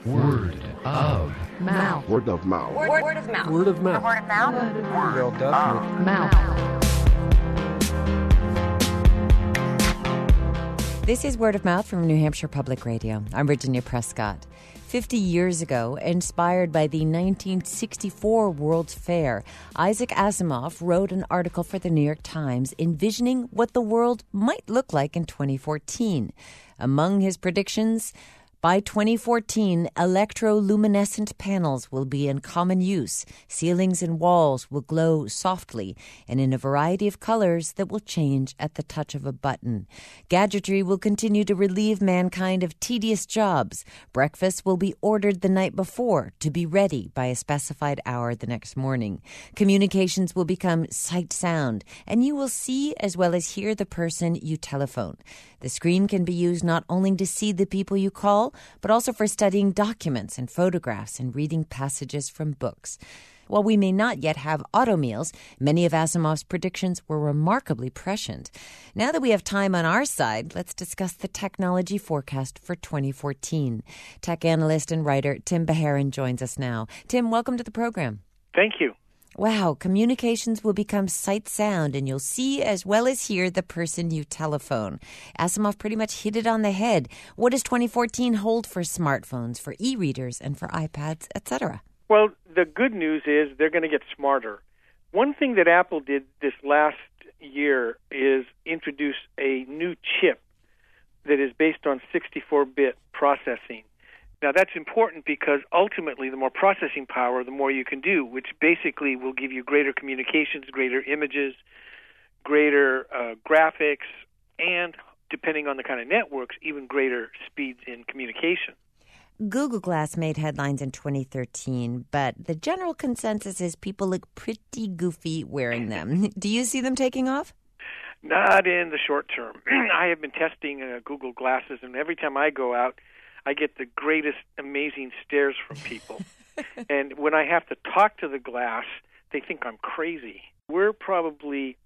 Word of mouth. Word of mouth. Word of mouth. Word of mouth. Word of mouth. Well done. Mouth. This is Word of Mouth from New Hampshire Public Radio. I'm Virginia Prescott. 50 years ago, inspired by the 1964 World's Fair, Isaac Asimov wrote an article for the New York Times envisioning what the world might look like in 2014. Among his predictions, by 2014, electroluminescent panels will be in common use. Ceilings and walls will glow softly and in a variety of colors that will change at the touch of a button. Gadgetry will continue to relieve mankind of tedious jobs. Breakfast will be ordered the night before to be ready by a specified hour the next morning. Communications will become sight-sound, and you will see as well as hear the person you telephone. The screen can be used not only to see the people you call, but also for studying documents and photographs and reading passages from books. While we may not yet have auto meals, many of Asimov's predictions were remarkably prescient. Now that we have time on our side, let's discuss the technology forecast for 2014. Tech analyst and writer Tim Beheron joins us now. Tim, welcome to the program. Thank you. Wow, communications will become sight-sound, and you'll see as well as hear the person you telephone. Asimov pretty much hit it on the head. What does 2014 hold for smartphones, for e-readers, and for iPads, etc.? Well, the good news is they're going to get smarter. One thing that Apple did this last year is introduce a new chip that is based on 64-bit processing. Now, that's important because ultimately the more processing power, the more you can do, which basically will give you greater communications, greater images, greater graphics, and, depending on the kind of networks, even greater speeds in communication. Google Glass made headlines in 2013, but the general consensus is people look pretty goofy wearing them. Do you see them taking off? Not in the short term. I have been testing Google Glasses, and every time I go out, I get the greatest, amazing stares from people. And when I have to talk to the glass, they think I'm crazy. We're probably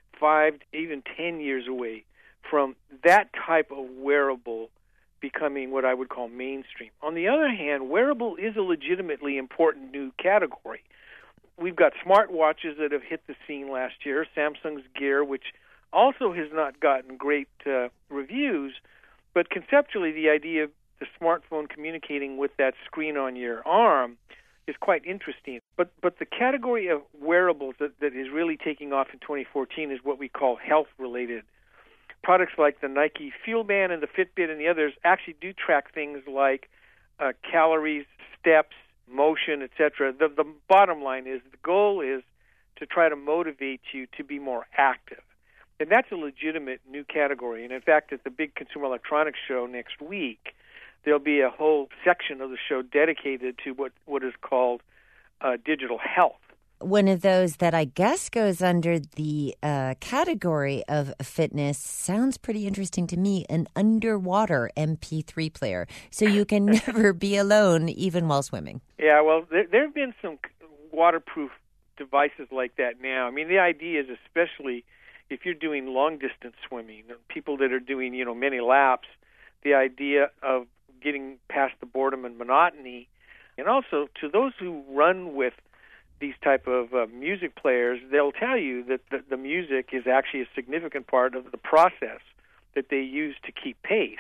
5, even 10 years away from that type of wearable becoming what I would call mainstream. On the other hand, wearable is a legitimately important new category. We've got smartwatches that have hit the scene last year, Samsung's Gear, which also has not gotten great reviews, but conceptually the idea of the smartphone communicating with that screen on your arm is quite interesting. But the category of wearables that is really taking off in 2014 is what we call health-related. Products like the Nike Fuel Band and the Fitbit and the others actually do track things like calories, steps, motion, etc. The bottom line is the goal is to try to motivate you to be more active. And that's a legitimate new category. And in fact, at the big Consumer Electronics Show next week, there'll be a whole section of the show dedicated to what is called digital health. One of those that I guess goes under the category of fitness sounds pretty interesting to me, an underwater MP3 player, so you can never be alone even while swimming. Yeah, well, there have been some waterproof devices like that now. I mean, the idea is especially if you're doing long-distance swimming, people that are doing, many laps, the idea of getting past the boredom and monotony. And also, to those who run with these type of music players, they'll tell you that the music is actually a significant part of the process that they use to keep pace.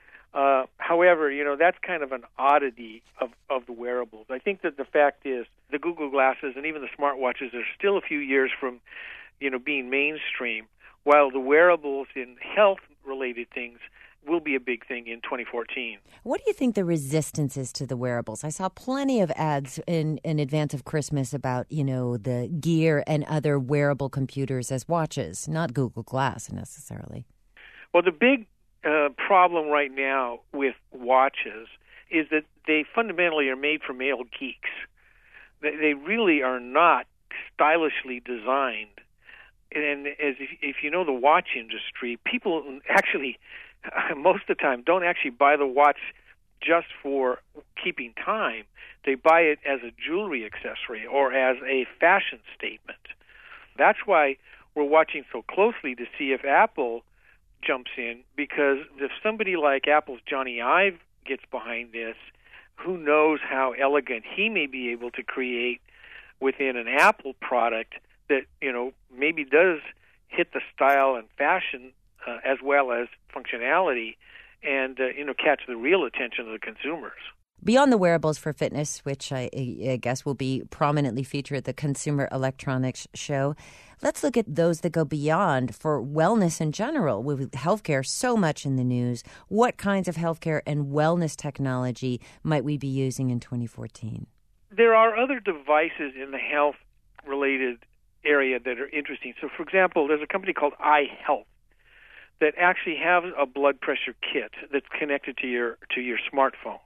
However, that's kind of an oddity of the wearables. I think that the fact is the Google Glasses and even the smartwatches are still a few years from, being mainstream, while the wearables in health-related things will be a big thing in 2014. What do you think the resistance is to the wearables? I saw plenty of ads in advance of Christmas about, the Gear and other wearable computers as watches, not Google Glass necessarily. Well, the big problem right now with watches is that they fundamentally are made for male geeks. They really are not stylishly designed. And if you know the watch industry, people actually most of the time don't actually buy the watch just for keeping time. They buy it as a jewelry accessory or as a fashion statement. That's why we're watching so closely to see if Apple jumps in, because if somebody like Apple's Johnny Ive gets behind this, who knows how elegant he may be able to create within an Apple product that, maybe does hit the style and fashion as well as functionality and, catch the real attention of the consumers. Beyond the wearables for fitness, which I guess will be prominently featured at the Consumer Electronics Show, let's look at those that go beyond for wellness in general. With healthcare so much in the news, what kinds of healthcare and wellness technology might we be using in 2014? There are other devices in the health-related area that are interesting. So, for example, there's a company called iHealth that actually has a blood pressure kit that's connected to your smartphone.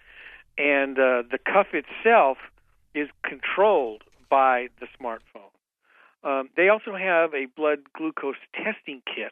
And the cuff itself is controlled by the smartphone. They also have a blood glucose testing kit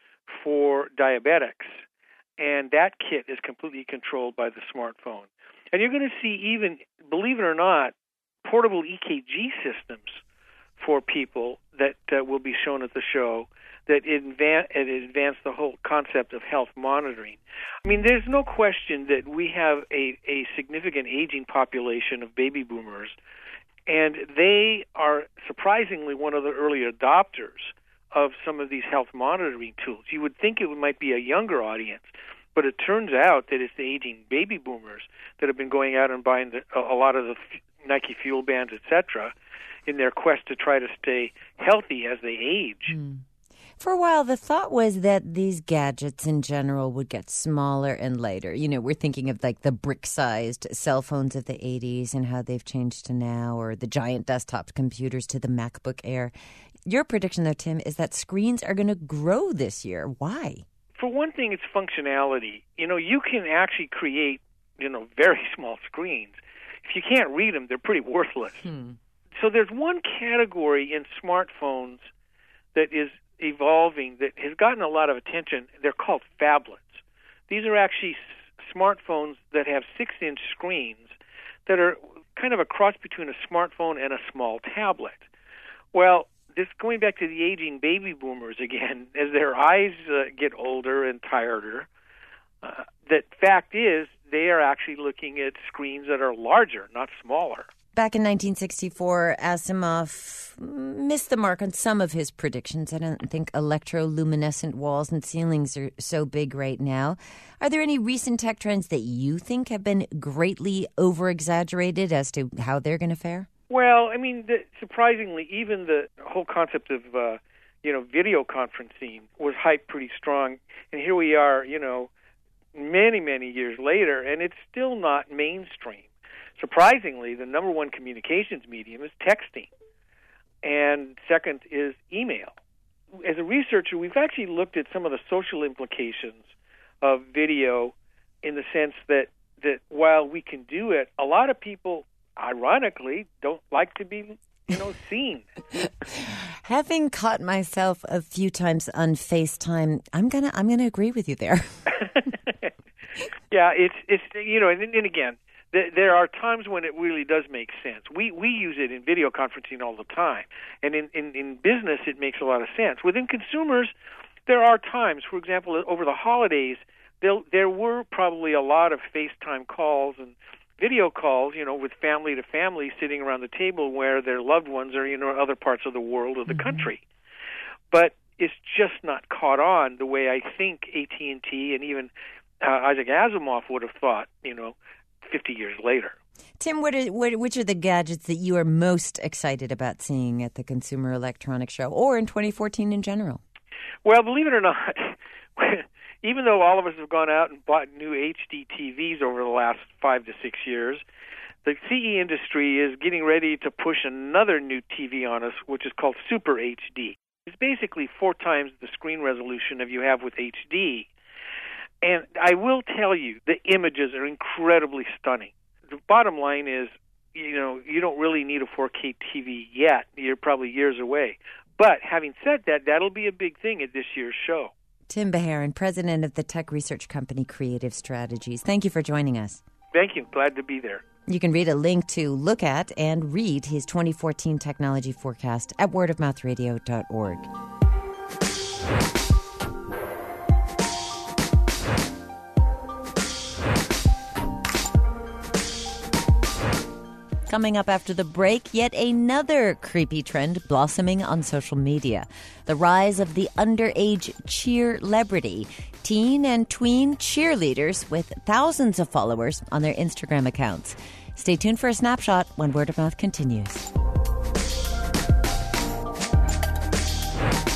for diabetics, and that kit is completely controlled by the smartphone. And you're going to see even, believe it or not, portable EKG systems for people that will be shown at the show that advance the whole concept of health monitoring. I mean, there's no question that we have a significant aging population of baby boomers, and they are surprisingly one of the early adopters of some of these health monitoring tools. You would think it might be a younger audience, but it turns out that it's the aging baby boomers that have been going out and buying a lot of the Nike Fuel Bands, etc., in their quest to try to stay healthy as they age. For a while, the thought was that these gadgets in general would get smaller and lighter. We're thinking of like the brick-sized cell phones of the 80s and how they've changed to now, or the giant desktop computers to the MacBook Air. Your prediction, though, Tim, is that screens are going to grow this year. Why? For one thing, it's functionality. You can actually create, very small screens. If you can't read them, they're pretty worthless. So there's one category in smartphones that is evolving that has gotten a lot of attention. They're called phablets. These are actually smartphones that have 6-inch screens that are kind of a cross between a smartphone and a small tablet. Well, this going back to the aging baby boomers again, as their eyes get older and tireder, the fact is they are actually looking at screens that are larger, not smaller. Back in 1964, Asimov missed the mark on some of his predictions. I don't think electroluminescent walls and ceilings are so big right now. Are there any recent tech trends that you think have been greatly over-exaggerated as to how they're going to fare? Well, I mean, surprisingly, even the whole concept of, video conferencing was hyped pretty strong. And here we are, many, many years later, and it's still not mainstream. Surprisingly, the number one communications medium is texting, and second is email. As a researcher, we've actually looked at some of the social implications of video in the sense that while we can do it, a lot of people, ironically, don't like to be, seen. Having caught myself a few times on FaceTime, I'm gonna agree with you there. Yeah, it's and again, there are times when it really does make sense. We use it in video conferencing all the time, and in business it makes a lot of sense. Within consumers, there are times, for example, over the holidays, there were probably a lot of FaceTime calls and video calls, with family to family sitting around the table where their loved ones are, other parts of the world or the country. But it's just not caught on the way I think AT&T and even Isaac Asimov would have thought, 50 years later. Tim, which are the gadgets that you are most excited about seeing at the Consumer Electronics Show or in 2014 in general? Well, believe it or not, even though all of us have gone out and bought new HD TVs over the last 5 to 6 years, the CE industry is getting ready to push another new TV on us, which is called Super HD. It's basically 4 times the screen resolution of you have with HD. And I will tell you, the images are incredibly stunning. The bottom line is, you don't really need a 4K TV yet. You're probably years away. But having said that, that'll be a big thing at this year's show. Tim Beharin, president of the tech research company Creative Strategies. Thank you for joining us. Thank you. Glad to be there. You can read a link to look at and read his 2014 technology forecast at wordofmouthradio.org. Coming up after the break, yet another creepy trend blossoming on social media. The rise of the underage cheer-lebrity. Teen and tween cheerleaders with thousands of followers on their Instagram accounts. Stay tuned for a snapshot when Word of Mouth continues.